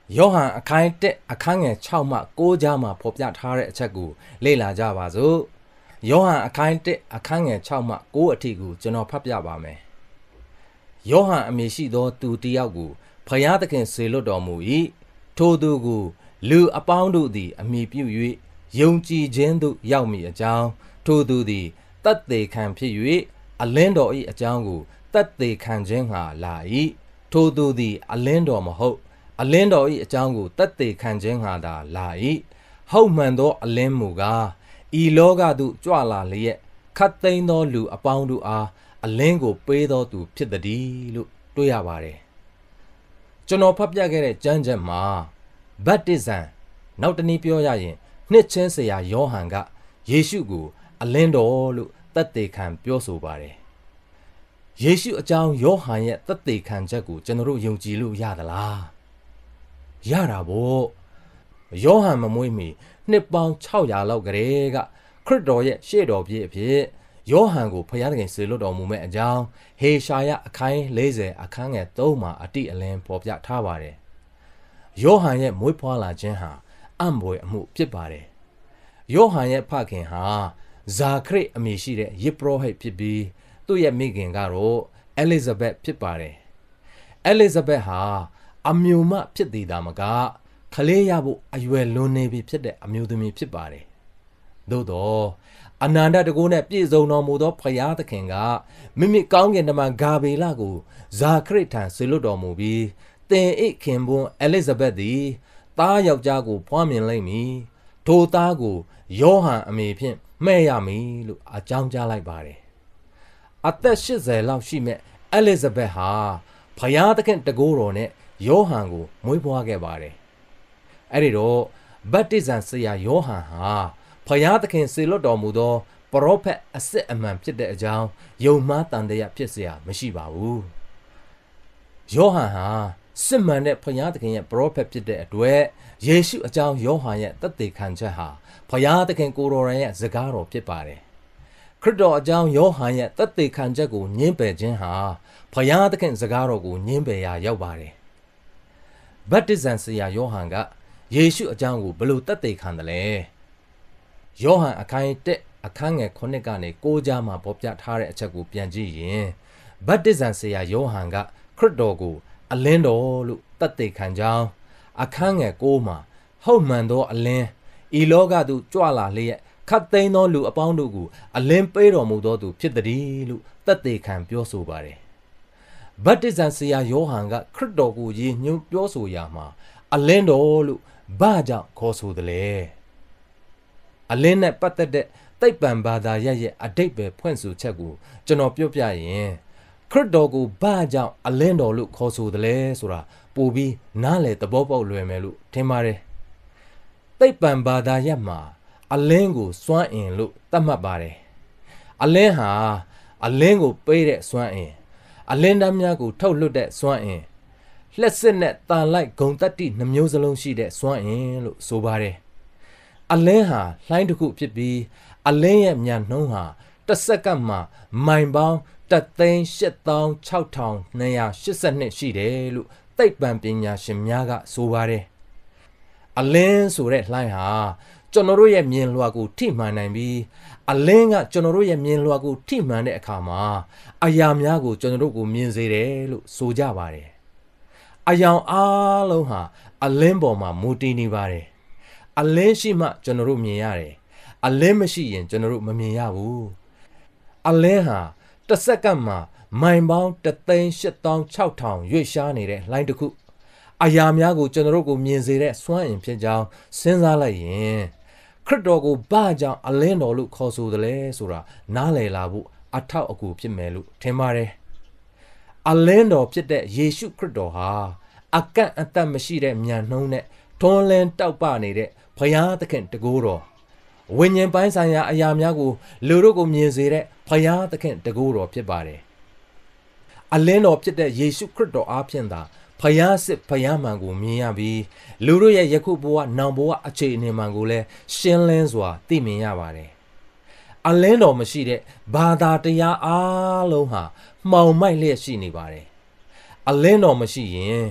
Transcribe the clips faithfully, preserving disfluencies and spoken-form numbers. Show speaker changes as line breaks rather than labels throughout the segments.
ယောဟန်အခန်းတစ်အခန်းငယ်၆မှ၉ကြားမှာဖော်ပြထားတဲ့အချက်ကိုလေ့လာကြပါစို့ယောဟန်အခန်းတစ်အခန်းငယ်၆မှ၉အထိကိုကျွန်တော်ဖတ်ပြပါမယ်ယောဟန်အမည်ရှိသောသူတစ်ယောက်ကိုဖျားသခင်စေလွတ်တော်မူ၏ထိုသူကိုလူအပေါင်းတို့သည်အမိပြု၍ယုံကြည်ခြင်းသို့ရောက်မည်အကြောင်းထိုသူသည်တတ်သေးခံဖြစ်၍အလင်းတော်၏အကြောင်းကိုတတ်သေးခံခြင်းငှာလာ၏ထိုသူသည်အလင်းတော်မဟုတ်အလင်းတော်၏အကြောင်းကိုတတ်သေးခံခြင်းငှာသာလာ၏ဟုတ်မှန်သောအလင်းမူကားဤလောကသို့ကြွလာလျက်ခတ်သိမ်းသောလူအပေါင်းတို့အားအလင်းကိုပေးသောသူဖြစ်သည်လို့တွေ့ရပါတယ်ကျွန်တော်ဖတ်ပြခဲ့တဲ့ကျမ်းချက်မှာဗတ္တိဇံနောက်တနည်းပြောရရင်နှစ်ချင်းဆရာယောဟန်ကယေရှုကိုအလင်းတော်လို့တတ်သေးခံပြောဆိုပါတယ်ယေရှုအကြောင်းယောဟန်ရဲ့တတ်သေးခံချက်ကိုကျွန်တော်တို့ယုံကြည်လို့ရသလားရတာပေါ့ယောဟန်မမွေးမီနှစ်ပေါင်း၆ရာလောက်ကလေးကခရစ်တော်ရဲ့ရှေ့တော်ပြည့်အဖြစ်ယောဟန်ကိုဖျားသခင်စေလွတ်တော်မူမဲ့အကြောင်းဟေရှာယအခန်း၄၀အခန်းငယ်၃မှာအတိအလင်းပေါ်ပြထားပါတယ်ယောဟန်ရဲ့မွေးဖွားလာခြင်းဟာအံ့ဖွယ်အမှုဖြစ်ပါတယ်ယောဟန်ရဲ့ဖခင်ဟာဇာခရစ်အမည်ရှိတဲ့ယေပရောဟိတ်ဖြစ်ပြီးသူ့ရဲ့မိခင်ကတော့အဲလိဇဘက်ဖြစ်ပါတယ်အဲလိဇဘက်ဟာအမျိုးမဖြစ်သေးတာမကခလေးရဖို့အရွယ်လွန်နေပြီဖြစ်တဲ့အမျိုးသမီးဖြစ်ပါတယ်သို့တော့အနန္တတကုနဲ့ပြည့်စုံတော်မူသောဖျားသခင်ကမိမိကောင်းကင်တမန်ဂါဗေလကိုဇာခရစ်ထံဆေလွတ်တော်မူပြီးသင်အိခင်ပွန်းအဲလိဇဘက်သည်သားယောက်ျားကိုဖွားမြင်လိမ့်မည်ထိုသားကိုယောဟန်အမည်ဖြင့်မှဲ့ရမည်လို့အကြောင်းကြားလိုက်ပါတယ်အသက်၈၀လောက်ရှိမဲ့အဲလိဇဘက်ဟာဖျားသခင်တကိုးတော်နဲ့ယောဟန်ကိုမွေးဖွားခဲ့ပါတယ်အဲ့ဒီတော့ဗတ္တိဇံဆရာယောဟန်ဟာဖျားသခင်စေလွတ်တော်မူသောပရောဖက်အစစ်အမှန်ဖြစ်တဲ့အကြောင်းယုံမှားတန်တရားဖြစ်เสียမရှိပါဘူးယောဟန်ဟာစစ်မှန်တဲ့ဖျားသခင်ရဲ့ပရောဖက်ဖြစ်တဲ့အတွက်ယေရှုအကြောင်းယောဟန်ရဲ့တသက်ခံချက်ဟာဖျားသခင်ကိုယ်တော်ရဲ့စကားတော်ဖြစ်ပါတယ်ခရစ်တော်အကြောင်းယောဟန်ရဲ့တသက်ခံချက်ကိုညှင်းပယ်ခြင်းဟာဖျားသခင်စကားတော်ကိုညှင်းပယ်ရာရောက်ပါတယ်ဗတ္တိဇံဆရာယောဟန်ကယေရှုအကြောင်းကိုဘယ်လိုတတ်သိခံတယ်လဲယောဟန်အခန်းတစ်အခန်းငယ်ခုနှစ်ကနေ၉ကြားမှာပေါ်ပြထားတဲ့အချက်ကိုပြန်ကြည့်ရင်ဗတ္တိဇံဆရာယောဟန်ကခရစ်တော်ကိုအလင်းတော်လို့တတ်သိခံကြောင်းအခန်းငယ်၉မှာဟုတ်မှန်သောအလင်းဤလောကသို့ကြွလာလျက်ခတ်သိမ်းသောလူအပေါင်းတို့ကိုအလင်းပေးတော်မူသောသူဖြစ်သည်လို့တတ်သိခံပြောဆိုပါတယ်ဗတ္တိဇံဆရာယောဟန်ကခရစ်တော်ကိုရည်ညွှန်းပြောဆိုရာမှာအလင်းတော်လို့ဘာကြောင့်ခေါ်ဆိုတယ်လဲအလင်းနဲ့ပတ်သက်တဲ့သိပ္ပံဘာသာရပ်ရဲ့အဓိပ္ပာယ်ဖွင့်ဆိုချက်ကိုကျွန်တော်ပြောပြရင်ခရစ်တော်ကိုဘာကြောင့်အလင်းတော်လို့ခေါ်ဆိုတယ်လဲဆိုတာပိုပြီးနားလည်သဘောပေါက်လွယ်မယ်လို့ထင်ပါတယ်သိပ္ပံဘာသာရပ်မှာအလင်းကိုစွမ်းအင်လို့သတ်မှတ်ပါတယ်အလင်းဟာအလင်းကိုပေးတဲ့စွမ်းအင်အလင်းဓာတ်များကိုထုတ်လွှတ်တဲ့စွမ်းအင်လက်စစ်နဲ့တန်လိုက်ဂုံတက်တိနှမျိုးစလုံးရှိတဲ့စွမ်းအင်လို့ဆိုပါတယ်အလင်းဟာလှိုင်းတစ်ခုဖြစ်ပြီးအလင်းရဲ့မြန်နှုန်းဟာတစ်စက္ကန့်မှာမိုင်ပေါင်းတစ်သိန်းရှစ်သောင်းခြောက်ထောင်နှစ်ရာရှစ်ဆယ်နှစ်ရှိတယ်လို့သိပ္ပံပညာရှင်များကဆိုပါတယ်အလင်းဆိုတဲ့လှိုင်းဟာကျွန်တော်တို့ရဲ့မြင်လွှာကိုထိမှန်နိုင်ပြီးအလင်းကကျွန်တော်တို့ရဲ့မြင်လွှာကိုထိမှန်တဲ့အခါမှာအရာများကိုကျွန်တော်တို့ကိုမြင်စေတယ်လို့ဆိုကြပါတယ်အယောင်အားလုံးဟာအလင်းပေါ်မှာမူတည်နေပါတယ်အလင်းရှိမှကျွန်တော်တို့မြင်ရတယ်အလင်းမရှိရင်ကျွန်တော်တို့မမြင်ရဘူးအလင်းဟာတစ်စက္ကန့်မှာမိုင်ပေါင်းတစ်သိန်းရှစ်သောင်းခြောက်ထောင်ရွေ့ရှားနေတဲ့လှိုင်းတစ်ခုအရာများကိုကျွန်တော်တို့ကိုမြင်စေတဲ့စွမ်းအင်ဖြစ်ကြောင်းစဉ်းစားလိုက်ရင်ခရစ်တော်ကိုဘာကြောင့်အလင်းတော်လို့ခေါ်ဆိုတယ်လဲဆိုတာနားလည်လာဖို့အထောက်အကူဖြစ်မယ်လို့ထင်ပါတယ်အလင်းတော်ဖြစ်တဲ့ယေရှုခရစ်တော်ဟာအကန့်အသတ်မရှိတဲ့ဉာဏ်နှုံးနဲ့ထွန်းလင်းတောက်ပနေတဲ့ဘုရားသခင်တကိုးတော်ဝိညာဉ်ပိုင်းဆိုင်ရာအရာများကိုလူတို့ကိုမြင်စေတဲ့ဘုရားသခင်တကိုးတော်ဖြစ်ပါတယ်အလင်းတော်ဖြစ်တဲ့ယေရှုခရစ်တော်အားဖြင့်သာဘုရားစစ်ဘုရားမှန်ကိုမြင်ရပြီးလူတို့ရဲ့ယခုဘဝနောင်ဘဝအခြေအနေမှန်ကိုလည်းရှင်းလင်းစွာသိမြင်ရပါတယ်အလင်းတော်မရှိတဲ့ဘာသာတရားအားလုံးဟာမှောင်မိုက်လျက်ရှိနေပါတယ်အလင်းတော်မရှိရင်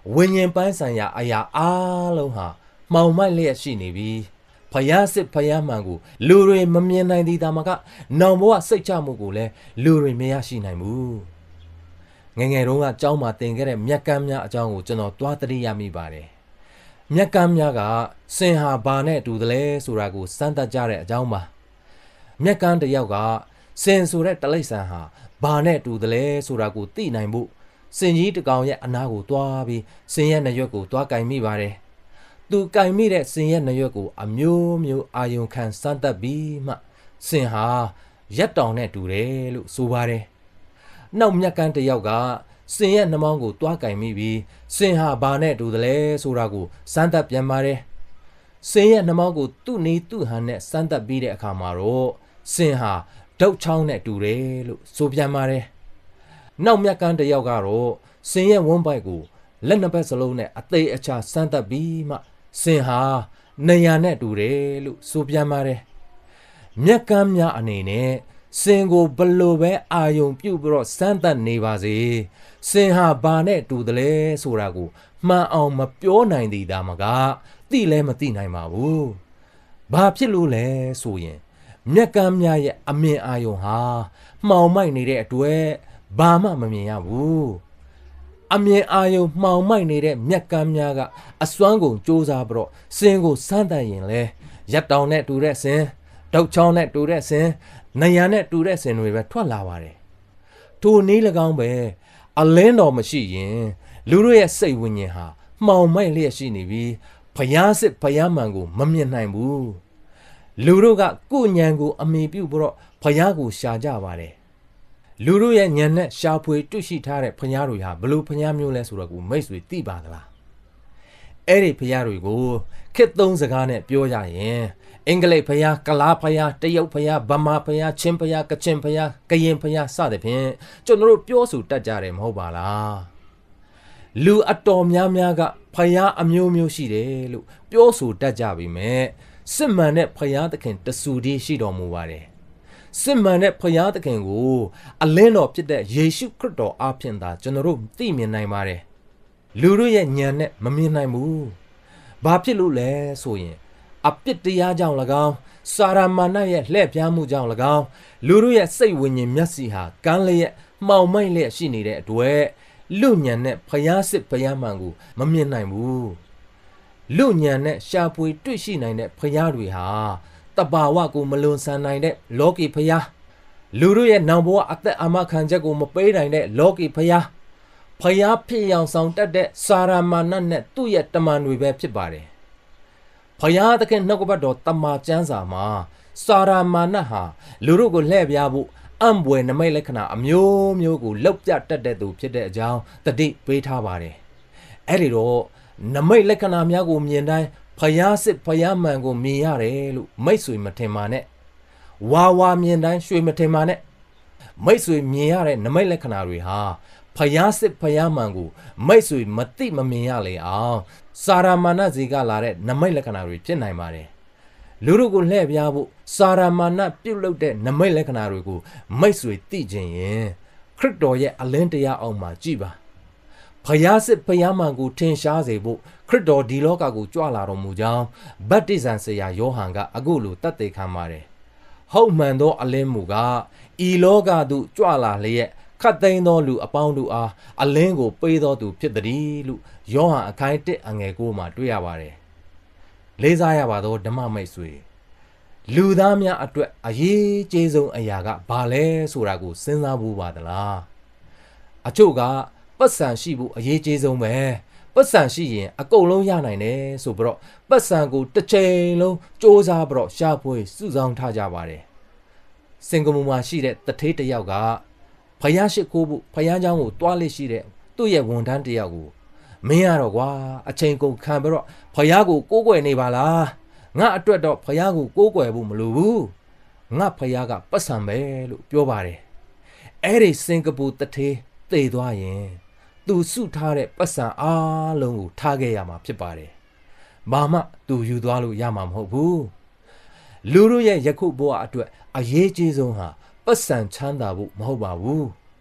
ဝိညာဉ်ပိုင်းဆိုင်ရာအရာအားလုံးဟာမှောင်မိုက်လျက်ရှိနေပြီဖယားစစ်ဖယားမှန်ကိုလူတွေမမြင်နိုင်သေးတာမကနောင်ဘဝစိတ်ချမှုကိုလည်းလူတွေမရရှိနိုင်ဘူးငငယ်တုန်းကကြောင်းမှာတင်ခဲ့တဲ့မြက်ကမ်းများအကြောင်းကိုကျွန်တော်တွားသတိရမိပါတယ်မြက်ကမ်းများကစင်ဟာဘာနဲ့တူတယ်လဲဆိုတာကိုစမ်းသပ်ကြတဲ့အကြောင်းပါမြက်ကမ်းတစ်ယောက်ကစင်ဆိုတဲ့တလိษံဟာဘာနဲ့တူတယ်လဲဆိုတာကိုသိနိုင်ဖို့စင်ကြီးတကောင်ရဲ့အနာကိုတွားပြီးစင်ရဲ့နှရွက်ကိုတွားကင်မိပါတယ်သူကင်မိတဲ့စင်ရဲ့နှရွက်ကိုအမျိုးမျိုးအာယုံခံစမ်းသပ်ပြီးမှစင်ဟာရက်တောင်နဲ့တူတယ်လို့ဆိုပါတယ်နောက်မြက်ကမ်းတစ်ယောက်ကစင်ရဲ့နှမောင်းကိုတွားကင်မိပြီးစင်ဟာဘာနဲ့တူတယ်လဲဆိုတာကိုစမ်းသပ်ပြန်ပါတယ်စင်ရဲ့နှမောင်းကိုသူ့နီးသူ့ဟန်နဲ့စမ်းသပ်ပြီးတဲ့အခါမှာတော့စင်ဟာဒုတ်ချောင်းနဲ့တူတယ်လို့ဆိုပြန်ပါတယ်နောက်မြက်ကမ်းတစ်ယောက်ကတော့စင်ရဲ့ဝန်းပိုက်ကိုလက်နှစ်ဖက်စလုံးနဲ့အသေးအချာစမ်းသပ်ပြီးမှစင်ဟာနေရနဲ့တူတယ်လို့ဆိုပြန်ပါတယ်မြက်ကမ်းများအနေနဲ့စင်ကိုဘလို့ပဲအာယုံပြုတ်ပြီးတော့စမ်းသပ်နေပါစေစင်ဟာဘာနဲ့တူတယ်လဲဆိုတာကိုမှန်အောင်မပြောနိုင်သေးတာမကသိလဲမသိနိုင်ပါဘူးဘာဖြစ်လို့လဲဆိုရင်မြက်ကမ်းများရဲ့အမြင်အာယုံဟာမှောင်မိုက်နေတဲ့အတွက်ဘာမှမမြင်ရဘူးအမြင်အာယုံမှောင်မိုက်နေတဲ့မြက်ကမ်းများကအစွမ်းကုန်စ조사ပြီးတော့စင်ကိုစမ်းသပ်ရင်လဲရက်တောင်နဲ့တူတဲ့စင်တောက်ချောင်းနဲ့တူတဲ့စင်နေရနဲ့တူတဲ့စင်တွေပဲထွက်လာပါတယ်ထိုနည်း၎င်းပဲအလင်းတော်မရှိရင်လူတို့ရဲ့စိတ်ဝိညာဉ်ဟာမှောင်မိုက်လျက်ရှိနေပြီးဖယားစစ်ဖယားမှန်ကိုမမြင်နိုင်ဘူးလူတို့ကကိုယ်ဉာဏ်ကိုအမိပြုပြီးတော့ဖယားကိုရှာကြပါတယ်လူတို့ရဲ့ဉာဏ်နဲ့ရှာဖွေတွေ့ရှိထားတဲ့ဖယားတွေဟာဘလို့ဖယားမျိုးလဲဆိုတော့ကိုမိတ်ဆွေသိပါသလားအဲ့ဒီဖယားတွေကိုခေတ်သုံးစကားနဲ့ပြောရရင်အင်္ဂလိပ်ဖယားကလားဖယားတရုတ်ဖယားဗမာဖယားချင်းဖယားကချင်ဖယားကရင်ဖယားစသဖြင့်ကျွန်တော်တို့ပြောဆိုတတ်ကြတယ်မဟုတ်ပါလားလူအတော်များများကဖယားအမျိုးမျိုးရှိတယ်လို့ပြောဆိုတတ်ကြပြီမဲ့စစ်မှန်တဲ့ဖယားသခင်တဆူတည်းရှိတော်မူပါတယ်စစ်မှန်တဲ့ဖယားသခင်ကိုအလင်းတော်ဖြစ်တဲ့ယေရှုခရစ်တော်အားဖြင့်သာကျွန်တော်တို့သိမြင်နိုင်ပါတယ်လူတို့ရဲ့ဉာဏ်နဲ့မမြင်နိုင်ဘူးဘာဖြစ်လို့လဲဆိုရင်အပြစ်တရားကြောင့်၎င်းစာရမာနရဲ့လှည့်ပြားမှုကြောင့်၎င်းလူတို့ရဲ့စိတ်ဝိညာဉ်မျက်စိဟာကန်းလျက်မှောင်မိုက်လျက်ရှိနေတဲ့အတွက်လူဉာဏ်နဲ့ဖယားစစ်ဖယားမှန်ကိုမမြင်နိုင်ဘူးလူဉာဏ်နဲ့ရှာဖွေတွေ့ရှိနိုင်တဲ့ဖယားတွေဟာတဘာဝကိုမလွန်ဆန်နိုင်တဲ့လောကီဖယားလူတို့ရဲ့နောင်ဘဝအသက်အာမခံချက်ကိုမပေးနိုင်တဲ့လောကီဖယားဖယားဖြစ်အောင်ဆောင်တတ်တဲ့စာရမာနနဲ့သူ့ရဲ့တမန်တွေပဲဖြစ်ပါတယ်ဖယားသခင်နှုတ်ကပတ်တော်တမန်ကျမ်းစာမှာစာရမာနဟာလူတို့ကိုလှည့်ပြဖို့အံ့ဘွယ်နမိတ်လက္ခဏာအမျိုးမျိုးကိုလောက်ပြတတ်တဲ့သူဖြစ်တဲ့အကြောင်းတတိပေးထားပါတယ်အဲ့ဒီတော့နမိတ်လက္ခဏာများကိုမြင်တိုင်းဖယားစစ်ဖယားမှန်ကိုမြင်ရတယ်လို့မိတ်ဆွေမထင်ပါနဲ့ဝါဝါမြင်တိုင်းရွှေမထင်ပါနဲ့မိတ်ဆွေမြင်ရတဲ့နမိတ်လက္ခဏာတွေဟာဖယားစစ်ဖယားမှန်ကိုမိတ်ဆွေမသိမမြင်ရလေအောင်စာရမာနစီကလာတဲ့နမိတ်လက္ခဏာတွေဖြစ်နိုင်ပါတယ်လူတို့ကိုလှည့်ပြဖို့စာရမာနပြုတ်လုတဲ့နမိတ်လက္ခဏာတွေကိုမိတ်ဆွေသိခြင်းရင်ခရစ်တော်ရဲ့အလင်းတရားအောက်မှာကြည်ပါဖယားစစ်ဖယားမှန်ကိုထင်ရှားစေဖို့ခရစ်တော်ဒီလောကကိုကြွလာတော်မူကြောင်းဗတ္တိဇံဆရာယောဟန်ကအခုလိုတတ်သိခံပါတယ်ဟုတ်မှန်သောအလင်းမူကားဤလောကသို့ကြွလာလျက်ခတ်သိမ်းသောလူအပေါင်းတို့အားအလင်းကိုပေးသောသူဖြစ်သည်လို့ယောဟန်အခိုင်တစ်အငယ်ကိုမှာတွေ့ရပါတယ်လေးစားရပါသောဓမ္မမိတ်ဆွေလူသားများအတွက်အရေးကြီးဆုံးအရာကဘာလဲဆိုတာကိုစဉ်းစားဖို့ပါသလားအချို့ကပတ်စံရှိဖို့အရေးကြီးဆုံးပဲပတ်စံရှိရင်အကုန်လုံးရနိုင်တယ်ဆိုပြီးတော့ပတ်စံကိုတစ်ချိန်လုံးစ조사ပြီးတော့ရှာဖွေစုဆောင်းထားကြပါတယ်စင်ကာပူမှာရှိတဲ့တထေးတစ်ယောက်ကဖယားရှိခိုးဖို့ဖယားเจ้าကိုတွားလက်ရှိတဲ့သူ့ရဲ့ဝန်ထမ်းတစ်ယောက်ကိုမင်းရတော့ကွာအချိန်ကုန်ခံပြီးတော့ဖယားကိုကိုးကွယ်နေပါလားငါအတွက်တော့ဖယားကိုကိုးကွယ်ဖို့မလိုဘူးငါဖယားကပတ်စံပဲလို့ပြောပါတယ်အဲ့ဒီစင်ကာပူတထေးသေသွားရင်သူစုထားတဲ့ပတ်စံအားလုံးကိုထားခဲ့ရမှာဖြစ်ပါတယ်ဘာမှသူယူသွားလို့ရမှာမဟုတ်ဘူးလူတို့ရဲ့ယခုဘဝအတွက်အရေးကြီးဆုံးဟာပတ်စံချမ်းသာဖို့မဟုတ်ပါဘူး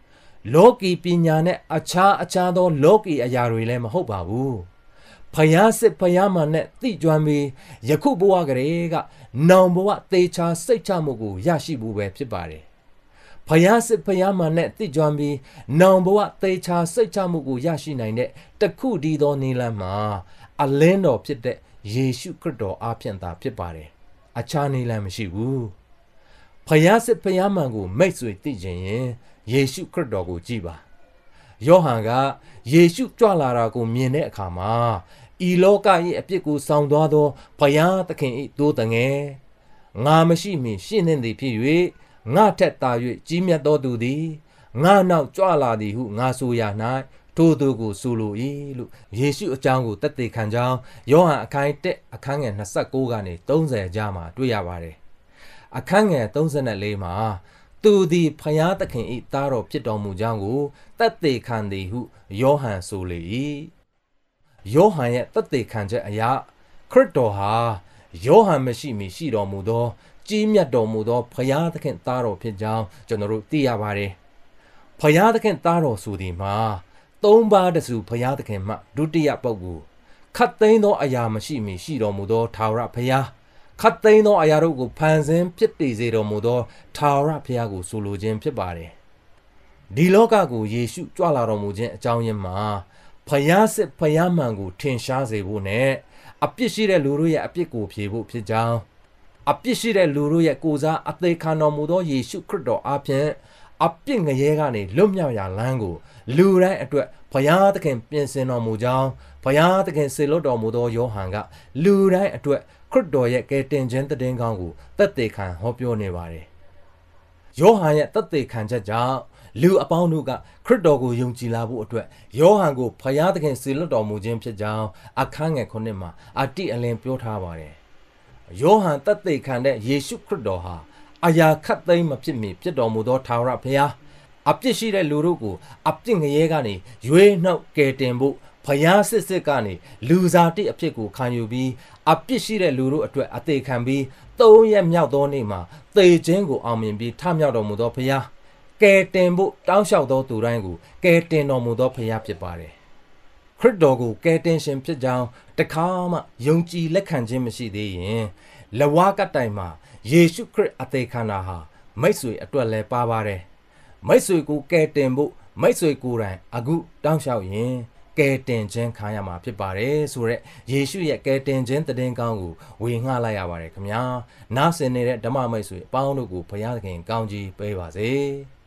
လောကီပညာနဲ့အခြားအခြားသောလောကီအရာတွေလည်းမဟုတ်ပါဘူးဖယားစစ်ဖယားမှန်နဲ့တိကျွမ်းပြီးယခုဘဝကလေးကနောင်ဘဝသေချာစိတ်ချမှုကိုရရှိဖို့ပဲဖြစ်ပါတယ်ဖယားစစ်ဖယားမှန်နဲ့တိကျွမ်းပြီးနောင်ဘဝသေချာစိတ်ချမှုကိုရရှိနိုင်တဲ့တခုတည်းသောနည်းလမ်းမှာအလင်းတော်ဖြစ်တဲ့ယေရှုခရစ်တော်အားဖြင့်သာဖြစ်ပါတယ်အခြားနည်းလမ်းမရှိဘူးဖယားစစ်ဖယားမှန်ကိုမိတ်ဆွေသိခြင်းရင်ယေရှုခရစ်တော်ကိုကြည်ပါယောဟန်ကယေရှုကြွလာတာကိုမြင်တဲ့အခါမှာဤလောက၏အပြစ်ကိုဆောင်သွားသောဘုရားသခင်၏တိုးတငယ်ငါမရှိမီရှင်းနေသည်ဖြစ်၍ငါထက်သာ၍ကြီးမြတ်သောသူသည်ငါနောက်ကြွလာသည်ဟုငါဆိုရ၌ထိုသူကိုဆိုလို၏လို့ယေရှုအကြောင်းကိုသက်သေခံကြောင်းယောဟန်အခန်းတစ်အခန်းငယ်နှစ်ဆယ့်ကိုးကနေသုံးဆယ်ကြားမှာတွေ့ရပါတယ်အခန်းငယ်သုံးဆယ်လေးမှာသူသည်ဖယားသခင်၏သားတော်ဖြစ်တော်မူကြောင်းကိုသက်သေခံသည်ဟုယောဟန်ဆိုလေ၏ယောဟန်ရဲ့သက်သေခံချက်အရခရစ်တော်ဟာယောဟန်မရှိမီရှိတော်မူသောကြီးမြတ်တော်မူသောဖယားသခင်သားတော်ဖြစ်ကြောင်းကျွန်တော်တို့သိရပါတယ်ဖယားသခင်သားတော်ဆိုသည်မှာသုံးပါးတစုဖယားသခင်မှဒုတိယပုဂ္ဂိုလ်ခတ်သိမ်းသောအရာမရှိမီရှိတော်မူသောထာဝရဖယားခတ်သိမ်းသောအရာတို့ကိုဖန်ဆင်းဖြစ်တည်စေတော်မူသောထာဝရဘုရားကိုဆိုလိုခြင်းဖြစ်ပါတယ်ဒီလောကကိုယေရှုကြွလာတော်မူခြင်းအကြောင်းရင်းမှာဘုရားစစ်ဘုရားမှန်ကိုထင်ရှားစေဖို့နဲ့အပြစ်ရှိတဲ့လူတို့ရဲ့အပြစ်ကိုဖြေဖို့ဖြစ်ကြောင်းအပြစ်ရှိတဲ့လူတို့ရဲ့ကိုယ်စားအသေးခံတော်မူသောယေရှုခရစ်တော်အားဖြင့်အပြစ်ငရဲကနေလွတ်မြောက်ရာလမ်းကိုလူတိုင်းအတွက်ဘုရားသခင်ပြင်ဆင်တော်မူကြောင်းဘုရားသခင်စေလွှတ်တော်မူသောယောဟန်ကလူတိုင်းအတွက်ခရစ်တော်ရဲ့ကယ်တင်ခြင်းတည်င်းကောင်းကိုသက်သေခံဟောပြောနေပါတယ်။ယောဟန်ရဲ့သက်သေခံချက်ကြောင့်လူအပေါင်းတို့ကခရစ်တော်ကိုယုံကြည်လာဖို့အတွက်ယောဟန်ကိုဖယားသခင်စေလွှတ်တော်မူခြင်းဖြစ်ကြောင်းအခန်းငယ်ခုနှစ်မှာအတိအလင်းပြောထားပါတယ်။ယောဟန်သက်သေခံတဲ့ယေရှုခရစ်တော်ဟာအရာခတ်သိမ်းမဖြစ်မီဖြစ်တော်မူသောထာဝရဘုရားအပြစ်ရှိတဲ့လူတို့ကိုအပြစ်ငရဲကနေရွေးနှောက်ကယ်တင်ဖို့ဖယားစစ်စစ်ကနေလူစားတိအဖြစ်ကိုခံယူပြီးအပြစ်ရှိတဲ့လူတို့အတွက်အသေးခံပြီးသုံးရက်မြောက်သောနေ့မှာသေခြင်းကိုအောင်မြင်ပြီးထမြောက်တော်မူသောဖယားကယ်တင်ဖို့တောင်းလျှောက်သောသူတိုင်းကိုကယ်တင်တော်မူသောဖယားဖြစ်ပါတယ်ခရစ်တော်ကိုကယ်တင်ရှင်ဖြစ်ကြောင်းတခါမှယုံကြည်လက်ခံခြင်းမရှိသေးရင်လဝါကတိုင်မှာယေရှုခရစ်အသေးခံတာဟာမိတ်ဆွေအတွက်လည်းပါပါတယ်မိတ်ဆွေကိုကယ်တင်ဖို့မိတ်ဆွေကိုယ်တိုင်အခုတောင်းလျှောက်ရင်ကယ်တင်ခြင်းခံရမှာဖြစ်ပါတယ်ဆိုရက်ယေရှုရဲ့ကယ်တင်ခြင်းတည်င်းကောင်းကိုဝေငှလိုက်ရပါတယ်ခင်ဗျာနားဆင်နေတဲ့ဓမ္မမိတ်ဆွေအပေါင်းတို့ကိုဘုရားသခင်ကောင်းကြီးပေးပါစေ